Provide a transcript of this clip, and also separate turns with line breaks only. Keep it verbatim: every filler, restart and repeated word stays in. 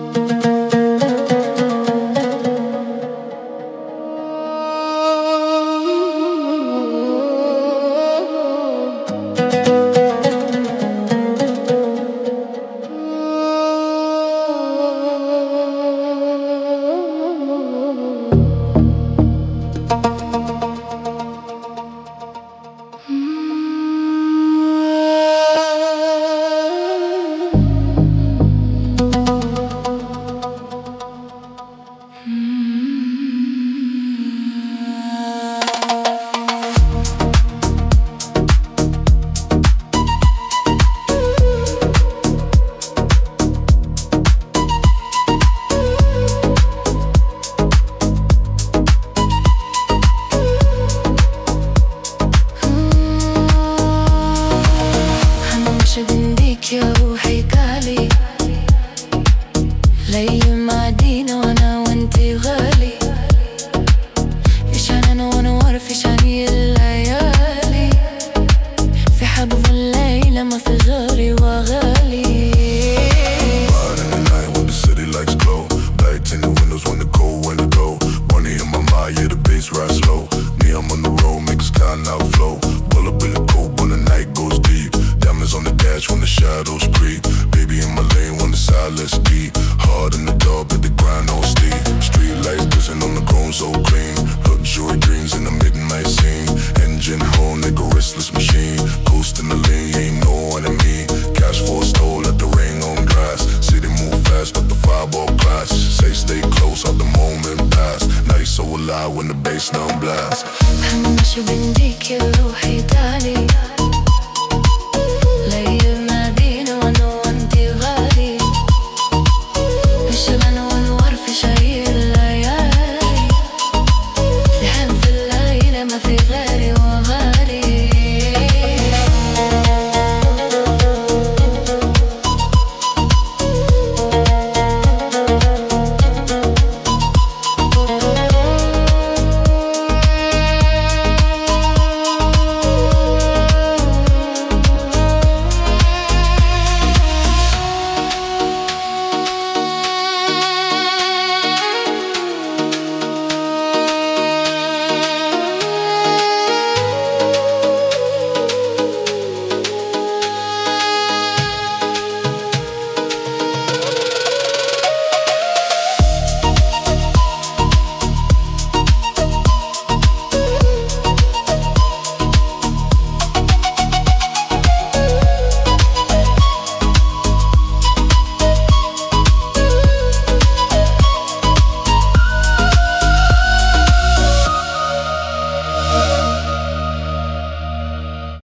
يا روحي تعالي لي معدينا وانا وانتي غالي يشان انا وانا وارف يشاني الليالي في حب الليلة ما في غالي وغالي.
Out in the night when the city lights glow, lights in the windows when the cold winds go. Money in my mind, yeah the bass ride slow. Me I'm on the road, make the sky now flow. Pull up in the coupe when the night goes deep. Diamonds on the dash when the shadows creep. Baby in my lane when the silence deep. Hard in the dark but the grind on steep. Street lights dancing on the chrome so clean. Luxury dreams in the midnight scene. Engine home, nigga restless machine. Coast in the lane, ain't no one in me. Cash for a stole, let the rain on grass. City move fast but the fireball class. Say stay close, how the moment pass. Night so alive when the bass now blast.
أنا ماشي بنديك يا روحي تعالي